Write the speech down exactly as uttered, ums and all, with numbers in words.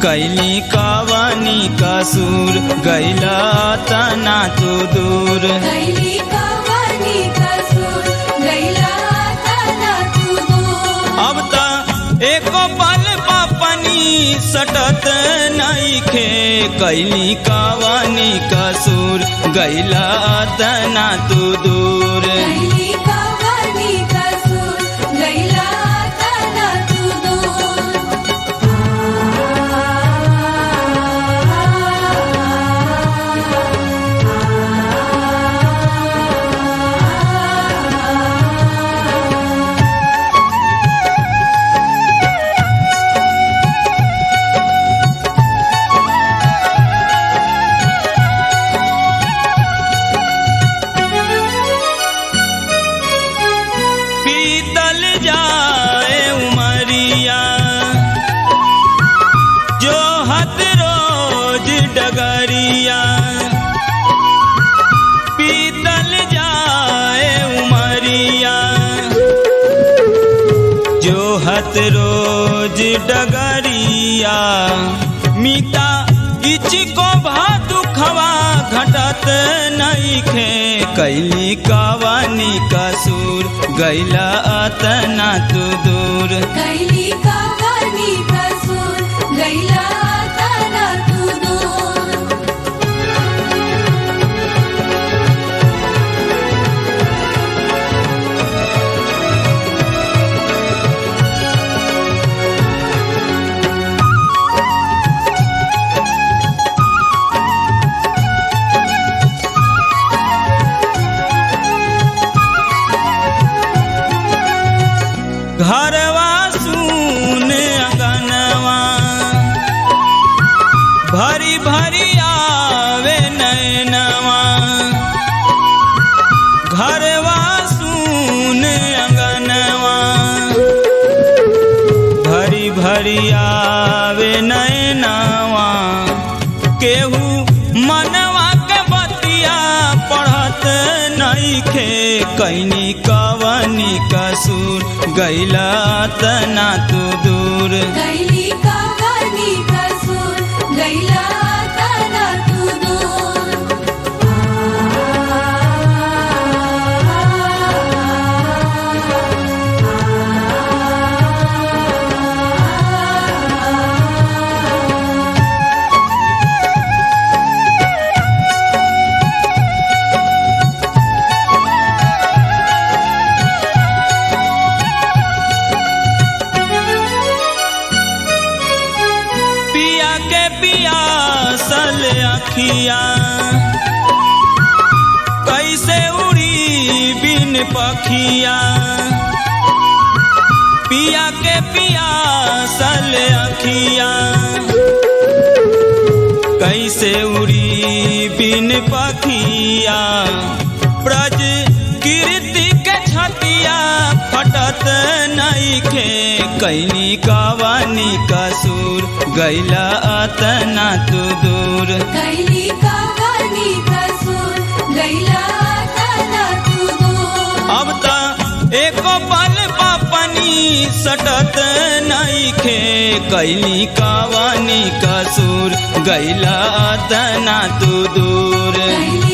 कैली कवनी कसूर गैला तना तू दूर। कैली कवनी कसूर गैला तना तू दूर। अब त एको पल पापनी सटत नइखे कैली कवनी कसूर गैला तना तू दूर। कैली कवनी कसूर गैला तना तू दूर। बीतल जाए उमरिया जो हत रोज डगरिया। बीतल जाए उमरिया जो हत रोज डगरिया। मीता इचको भा दुखवा घटत नइखे कैली कवनी कसूर गैला तना तू दूर। कैली कवनी कसूर गैला तना तू दूर। घरवा सुन अंगनवा भरी भरी आवे नैनवा। घरवा सुन अंगनवा भरी भरी आवे नैनवा। केहू मनवा के बतिया पढ़त नइखे कैनी कवनी कसूर गैला तना तू दूर। कैली कवनी कसूर गैला तना तू दूर। पिया के पियासल अखिया कैसे उड़ी बिन पखिया। पिया के पियासल अखिया कैसे उड़ी बिन पखिया। ब्रज कीर्ति के छतिया फटत नइखे कैनी कवनी कसूर गैला तना तू दूर। कैली कवनी कसूर गैला तना तू दूर। अब त एको पल पापनी सटत नइखे कैली कवनी कसूर गैला तना तू दूर। कैली